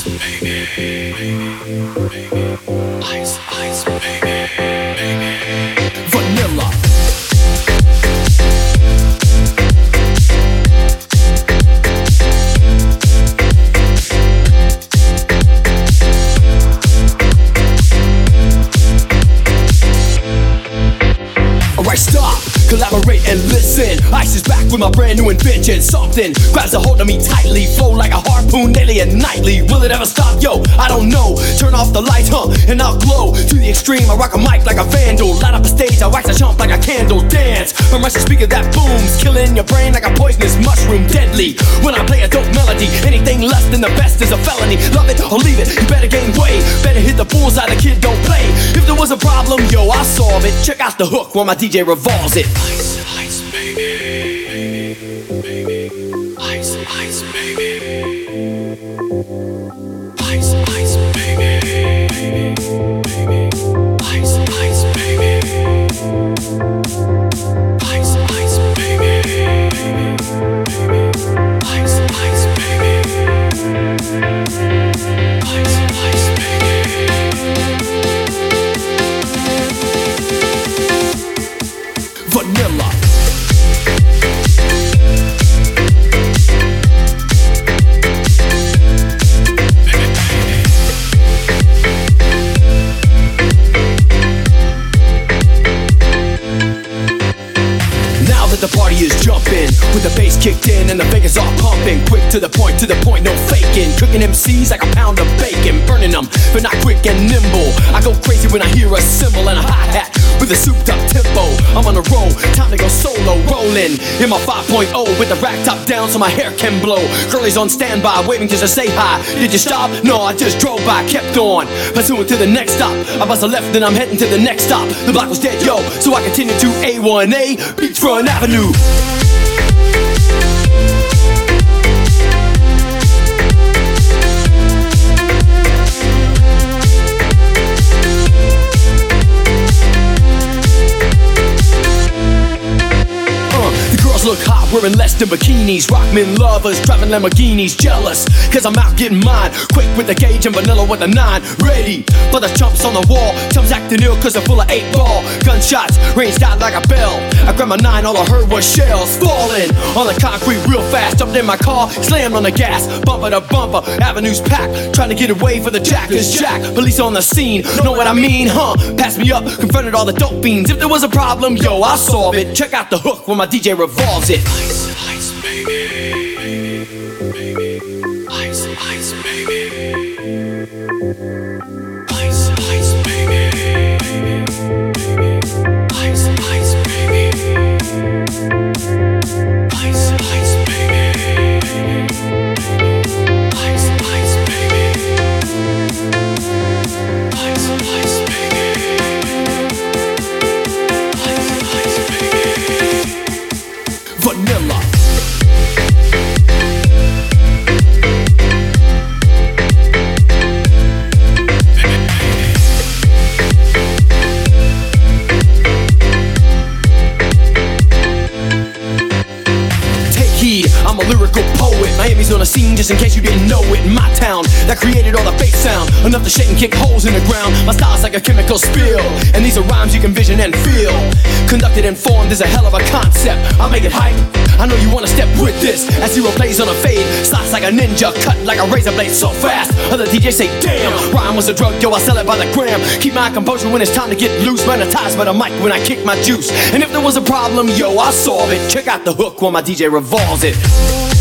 Vanilla. Alright, stop, collaborate and listen. Ice is back with my brand new invention. Something grabs a hold of me tightly, flow like a harpoon daily and nightly. Will it ever stop? Yo, I don't know. Turn off the lights, and I'll glow to the extreme. I rock a mic like a vandal. Light up a stage, I wax a chump like a candle. Dance, a rush speaker that booms, killing your brain like a poisonous mushroom. Deadly, when I play a dope melody. Anything less than the best is a felony. Love it or leave it, you better gain weight. Better hit the bullseye, the kid don't play. If there was a problem, yo, I'll solve it. Check out the hook while my DJ revolves it. Ice, ice, baby, baby, ice, ice, baby, ice, ice, baby, ice, ice, baby, ice, ice, baby, ice, ice, baby, ice, ice, Vanilla. Now that the party is jumping, with the bass kicked in and the Vegas all pumping. Quick to the point, no faking. Cooking MCs like a pound of bacon. Burning them, but not quick and nimble. I go crazy when I hear a cymbal and a hi-hat with a souped up tempo. I'm on a roll, time to go solo. Rolling in my 5.0 with the rack top down so my hair can blow. Girlies on standby, waiting just to say hi. Did you stop? No, I just drove by, kept on pursuing to the next stop. I bust a left, then I'm heading to the next stop. The block was dead, yo, so I continued to A1A, Beachfront Avenue. Look hot, wearing less than bikinis. Rockmen lovers, driving Lamborghinis. Jealous, cause I'm out getting mine. Quick with the gauge and vanilla with the 9. Ready for the chumps on the wall. Chumps acting ill cause they're full of 8-ball. Gunshots ranged out like a bell. I grabbed my 9, all I heard was shells falling on the concrete real fast. Jumped in my car, slammed on the gas. Bumper to bumper, avenues packed. Trying to get away for the jack is Jack. Police on the scene, know what I mean, huh? Passed me up, confronted all the dope fiends. If there was a problem, yo, I'll solve it. Check out the hook when my DJ revolves it. Ice, ice, baby, baby, ice, ice, baby, ice, ice, baby, ice, ice, baby, ice, ice, baby, ice, ice, baby, ice, ice, baby, ice, ice, baby. Vanilla. I'm a lyrical poet. Miami's on the scene just in case you didn't know it. My town that created all the bass sound, enough to shake and kick holes in the ground. My style's like a chemical spill, and these are rhymes you can vision and feel. Conducted and formed is a hell of a concept. I make it hype, I know you wanna step with this. As zero plays on a fade, slice like a ninja, cut like a razor blade so fast. Other DJs say damn, rhyme was a drug, yo, I sell it by the gram. Keep my composure when it's time to get loose. Magnetized by the mic when I kick my juice. And if there was a problem, yo, I'll solve it. Check out the hook while my DJ revolves it.